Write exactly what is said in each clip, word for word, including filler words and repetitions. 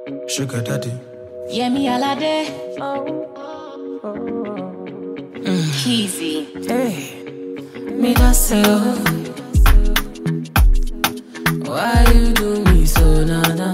Sugar daddy. Yeah, me alade. Mm. Keezy. Hey, me that's so. Why you do me so nana?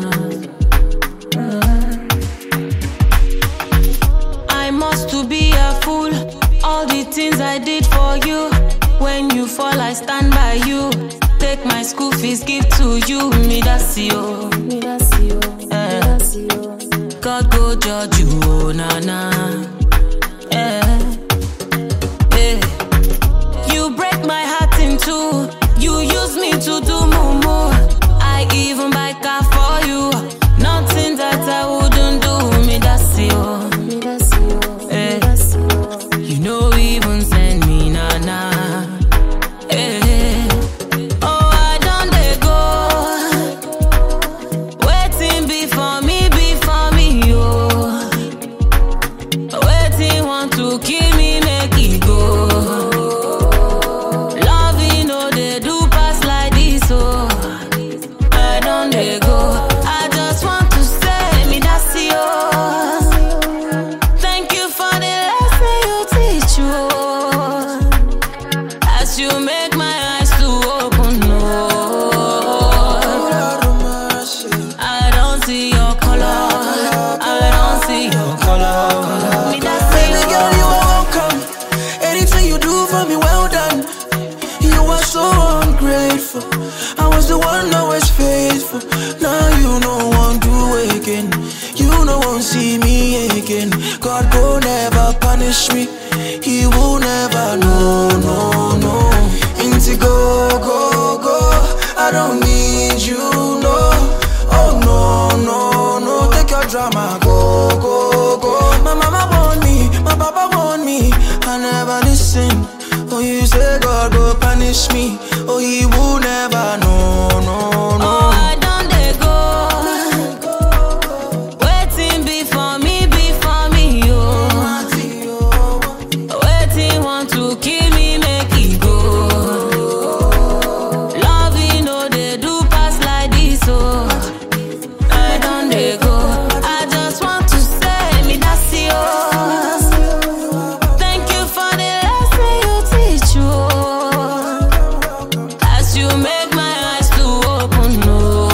I must to be a fool. All the things I did for you. When you fall, I stand by you. Take my school fees, give to you. Me that's you. Me that's you. Me that's you. God go judge you, oh nana. Yeah. Yeah. You break my heart in two. You use me to do mumu. I even buy car for you. Nothing that I wouldn't do. Me that's you. Me that's you. Yeah. Me that's you. You know even send me nana. Yeah. Oh, I done they go. Waiting before me, before me, yo. Waiting want to kill me, make it go. Loving, no, they do pass like this, oh. I done they go. I just want to say, me that's you. Thank you for the lesson you teach, you. As you make my eyes to open, no. I don't see your color. I don't see your color. Me that's Baby you. girl, you are welcome. Anything you do for me, well done. You are so ungrateful. I was the one always faithful. Now you know one do again. You know won't see me again. God will never punish me. He will never, no, no, no. Into go, go, go. I don't need you, no. Oh no, no, no. Take your drama, go, go, go. My mama want me, my papa want me. I never listen. Oh, you say God will punish me. Oh, he will never, no, no, no. Oh, I done they go. Waiting before me, before me, yo. Waiting want to kill me, make it go. Loving, no, they do pass like this, oh. I done they go. I just want to say, me that's you. Thank you for the lesson you teach, you. As you make my eyes to open, no.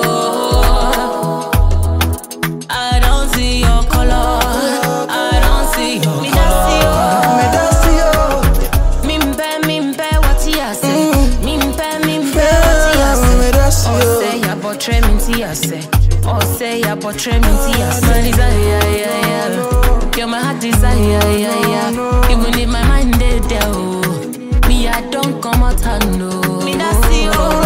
I don't see your color. I don't see your Me color. that's you. Mimpe, mimpe, what you say? Mimpe, mimpe, what you Yeah, say? me that's Oh, you. say ya botre minti ya say. Oh, say ya botre minti ya say. My desire, yeah, yeah. You're my heart desire, yeah, yeah. Even if my mind dead, oh. Me, I don't come out, I know. Me, that's you.